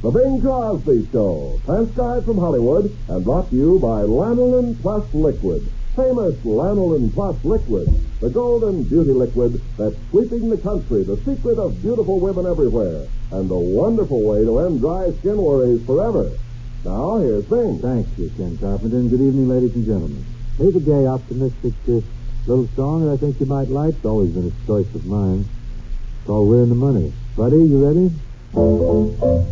The Bing Crosby Show, transcribed from Hollywood and brought to you by Lanolin Plus Liquid. Famous Lanolin Plus Liquid, the golden beauty liquid that's sweeping the country, the secret of beautiful women everywhere, and the wonderful way to end dry skin worries forever. Now, here's Bing. Thank you, Ken Carpenter, and good evening, ladies and gentlemen. Here's a gay, optimistic little song that I think you might like. It's always been a choice of mine. It's called We're in the Money. Buddy, you ready? We're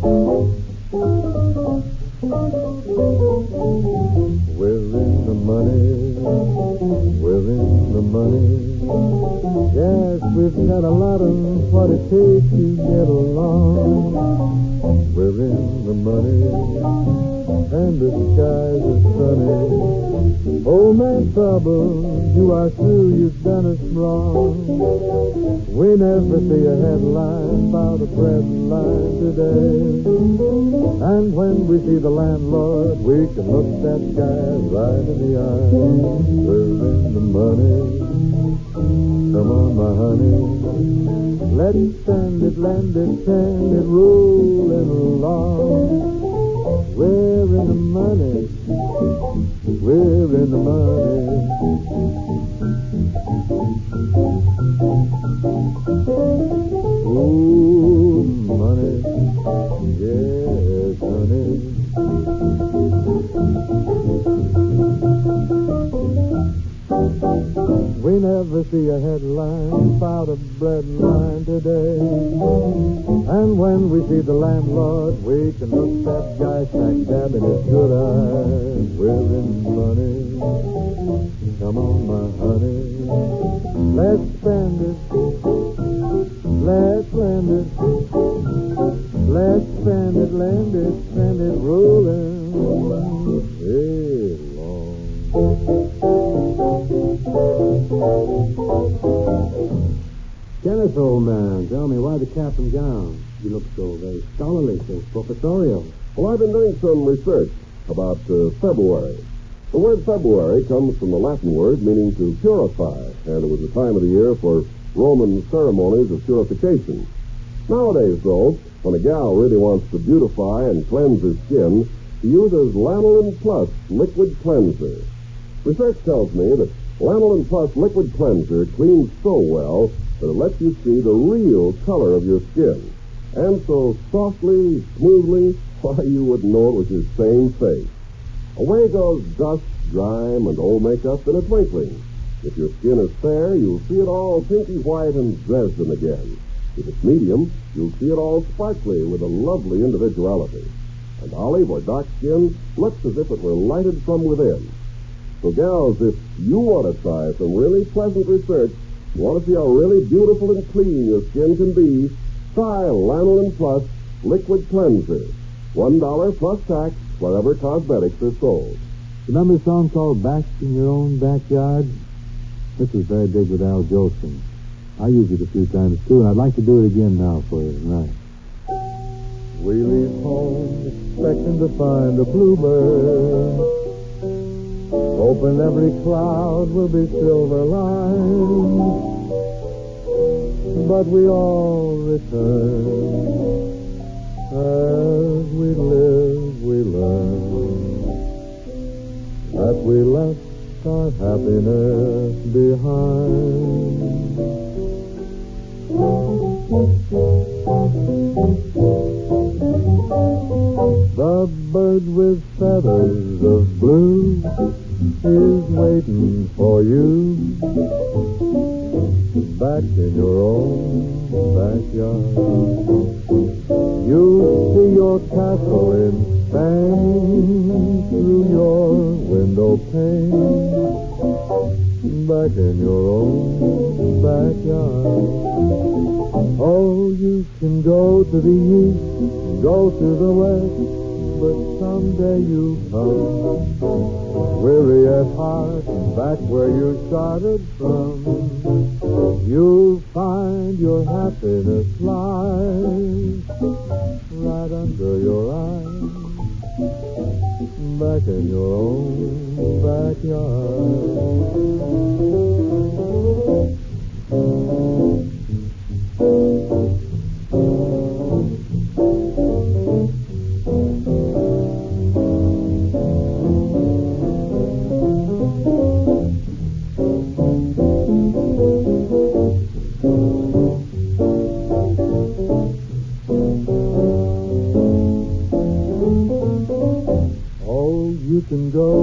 in the money. We're in the money. Yes, we've got a lot of what it takes to get along. We're in the money, and the skies are sunny. Old man Trouble, you are through, you've done us wrong. We never see a headline about a bread line today. And when we see the landlord, we can look that guy right in the eye. We're in the money. Come on, my honey. Let's spend it, lend it, send it, rolling along. We're in the money. We're in the money. Ooh, money. Yes, honey. We never see a headline about a bread line today. And when we see the landlord, we can look that guy smack dab in his good eye. We're in money. Come on, my honey. Let's spend it. Let's lend it. Let's spend it, lend it, spend it, rolling. Hey, long. Kenneth, old man, tell me why the cap and gown? You look so very scholarly, so professorial. Well, I've been doing some research about February. The word February comes from the Latin word meaning to purify, and it was a time of the year for Roman ceremonies of purification. Nowadays, though, when a gal really wants to beautify and cleanse her skin, she uses Lanolin Plus Liquid Cleanser. Research tells me that Lanolin Plus Liquid Cleanser cleans so well that it lets you see the real color of your skin. And so softly, smoothly, why, you wouldn't know it was your same face. Away goes dust, grime, and old makeup in a twinkling. If your skin is fair, you'll see it all pinky white and Dresden again. If it's medium, you'll see it all sparkly with a lovely individuality. And olive or dark skin looks as if it were lighted from within. So, gals, if you want to try some really pleasant research, you want to see how really beautiful and clean your skin can be, try Lanolin Plus Liquid Cleanser. $1 plus tax wherever cosmetics are sold. Remember a song called Back in Your Own Backyard? This was very big with Al Jolson. I used it a few times, too, and I'd like to do it again now for you tonight. We leave home expecting to find a bluebird, hoping every cloud will be silver lined. But we all return. As we live, we learn that we left our happiness behind. The bird with feathers of blue is waiting for you back in your own backyard. You see your castle in Spain through your window pane, back in your own backyard. Oh, you can go to the east, go to the west, but someday you come, weary at heart, back where you started from. You'll find your happiness lies right under your eyes, back in your own backyard.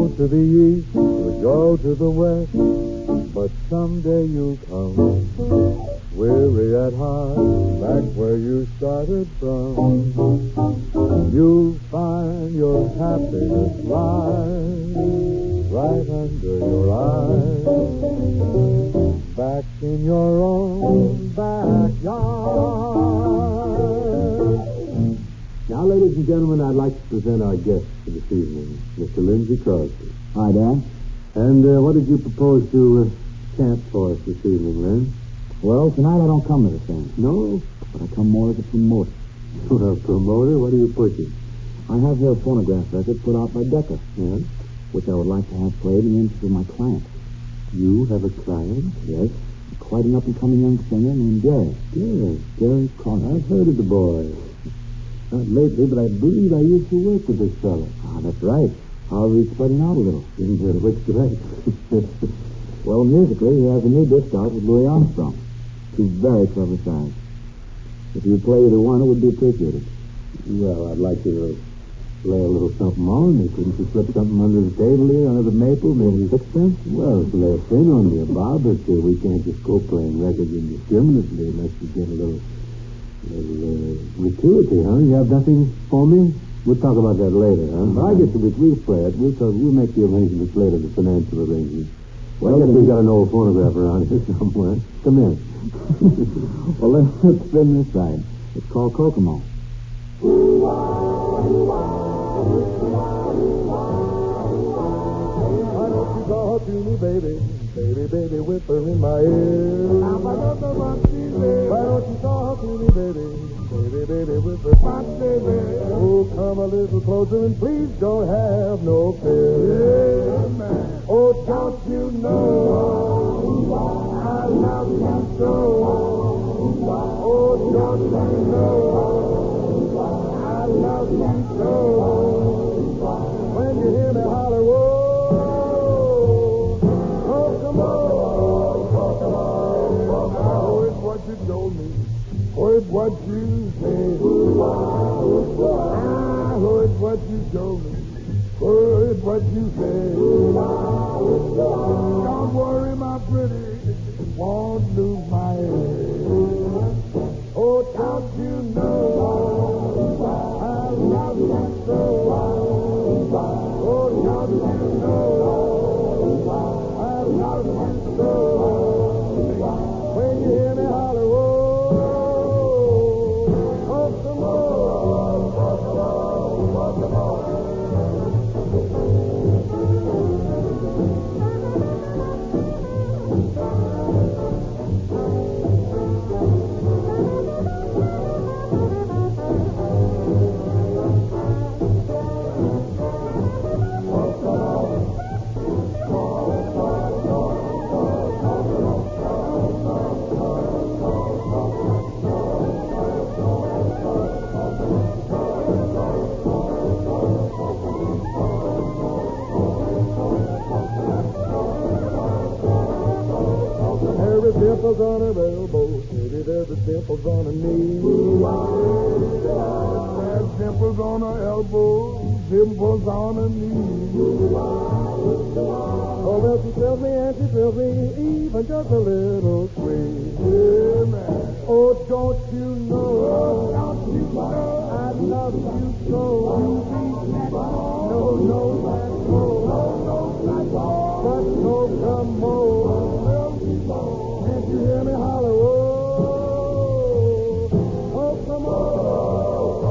go to the east, we go to the west, but someday you'll come, weary at heart, back where you started from. You'll find your happiness lies right under your eyes, back in your own backyard. Now, ladies and gentlemen, I'd like to present our guest for this evening, Mr. Lindsay Crosby. Hi, Dan. And what did you propose to chant for us this evening, Lynn? Well, tonight I don't come to the thing, No? but I come more as a promoter. A promoter? What are you pushing? I have here a phonograph record put out by Decca, Yeah? which I would like to have played in the interest of my client. You have a client? Yes, quite an up-and-coming young singer named Gary. Yes. Gary Crosby. I've heard of the boy. Not lately, but I believe I used to work with this fellow. Ah, that's right. However, he's spreading out a little. Which direction? Well, musically, he has a new disc out with Louis Armstrong. Two very clever songs. If you would play either one, it would be appreciated. Well, I'd like you to lay a little something on. Couldn't you slip something under the table here, under the maple, maybe? Sixpence? Well, lay a thing on you, Bob, but we can't just go playing records indiscriminately unless we get a little gratuity, huh? You have nothing for me? We'll talk about that later, huh? But I guess if we'll play it, we'll make the arrangements later, the financial arrangements. Well, I guess we've got an old phonograph around here somewhere. Come in. Well, let's spin this side. It's called Kokomo. Why don't you talk to me, baby? Baby, baby, whisper in my ear. Why don't you talk to me, baby? Baby, baby, whisper, my baby. Oh, come a little closer and please don't have no fear. Yeah, man. Oh, don't you know I love you so? Oh, don't you know I love you so? When you hear me holler, whoa, oh, come on, oh, it's what you told me, oh, it's what you said, oh, it's what you told me, oh, it's what you said. Don't worry, my pretty, won't lose my head. Oh, don't you know I love you so? Oh, don't you know I love you so? When you hear me holler, whoa, oh, come on, come on. Dimples on her elbow, maybe there's a dimples on her knee. There's dimples on her elbow, dimples on her knee. Oh, well, she tells me and she feels me even just a little sweet. Yeah, man. Oh, don't you know I love you so? No, no, that's so. But so come on. Can't you hear me holler, whoa, oh, come on.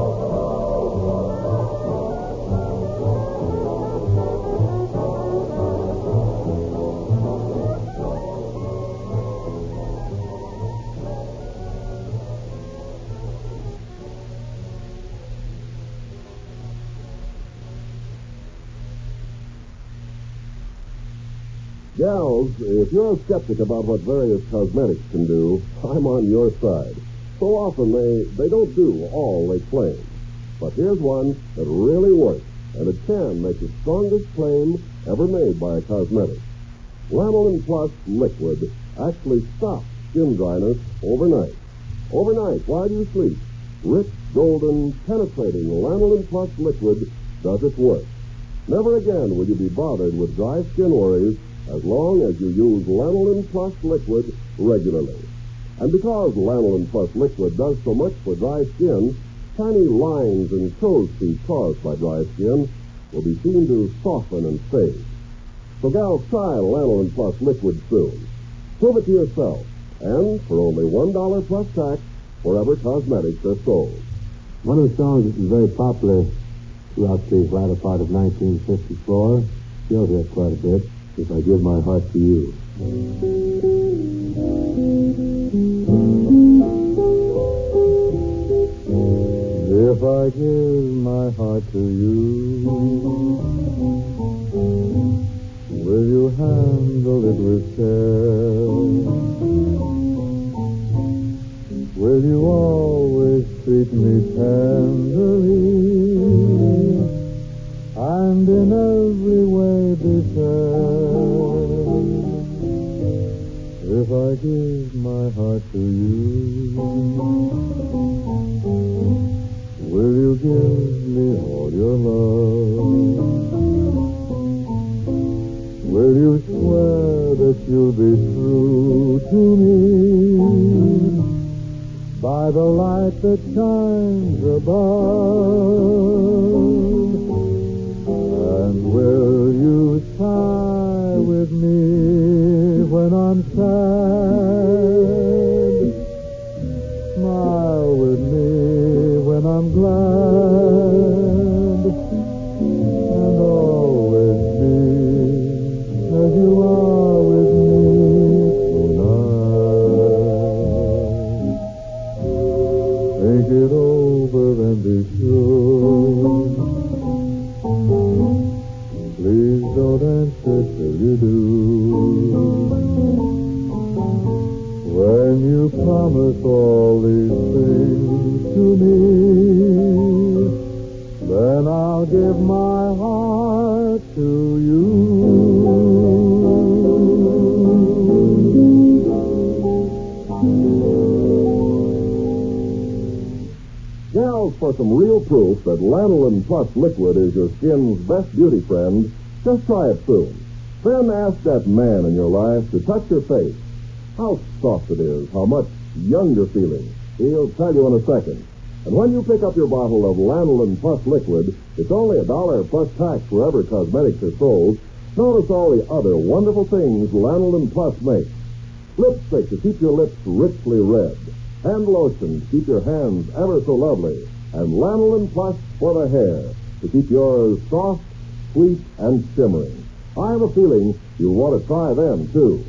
Gals, if you're a skeptic about what various cosmetics can do, I'm on your side. So often they don't do all they claim. But here's one that really works, and it can make the strongest claim ever made by a cosmetic. Lanolin Plus Liquid actually stops skin dryness overnight. Overnight, while you sleep, rich, golden, penetrating Lanolin Plus Liquid does its work. Never again will you be bothered with dry skin worries as long as you use Lanolin Plus Liquid regularly. And because Lanolin Plus Liquid does so much for dry skin, tiny lines and crow's feet caused by dry skin will be seen to soften and fade. So gals, try Lanolin Plus Liquid soon. Prove it to yourself. And for only $1 plus tax, wherever cosmetics are sold. One of the songs that was very popular throughout the latter part of 1954, still here quite a bit, If I Give My Heart to You. If I give my heart to you, will you handle it with care? Will you always treat me tenderly and in every way be fair? If I give my heart to you, will you give me all your love? Will you swear that you'll be true to me by the light that shines above? And will you sigh with me when I'm sad? Smile with me when I'm glad, and always be as you are with me tonight. Think it over and be sure. Please don't answer till you do. When you promise all these things to me, then I'll give my heart to you. Gals, for some real proof that Lanolin Plus Liquid is your skin's best beauty friend, just try it soon. Then ask that man in your life to touch your face. How soft it is, how much younger feeling. He'll tell you in a second. And when you pick up your bottle of Lanolin Plus Liquid, it's only $1 plus tax wherever cosmetics are sold. Notice all the other wonderful things Lanolin Plus makes. Lipstick to keep your lips richly red. Hand lotion to keep your hands ever so lovely. And Lanolin Plus for the hair to keep yours soft, sweet, and shimmering. I have a feeling you'll want to try them, too.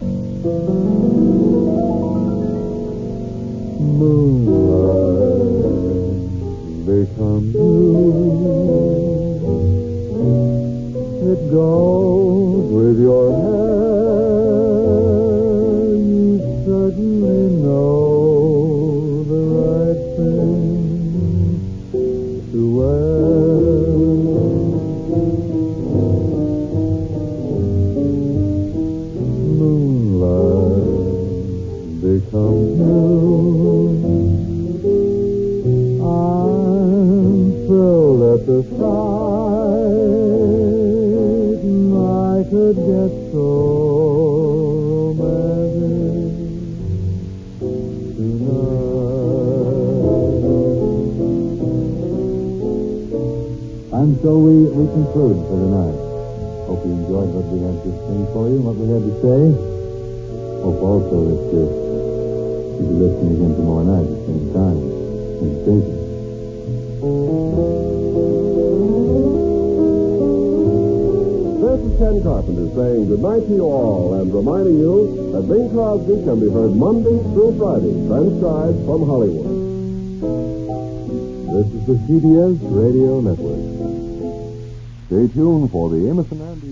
Moonlight become blue. It goes with your hair. You certainly know the right thing to wear. Moonlight become blue. I'm thrilled at the sight. I could get so romantic tonight. And so we conclude for tonight. Hope you enjoyed what we had to sing for you and what we had to say. Hope also that you'll be listening again tomorrow night at the same time. Same station. This is Ken Carpenter saying goodnight to you all and reminding you that Bing Crosby can be heard Monday through Friday, transcribed from Hollywood. This is the CBS Radio Network. Stay tuned for the Amos and Andy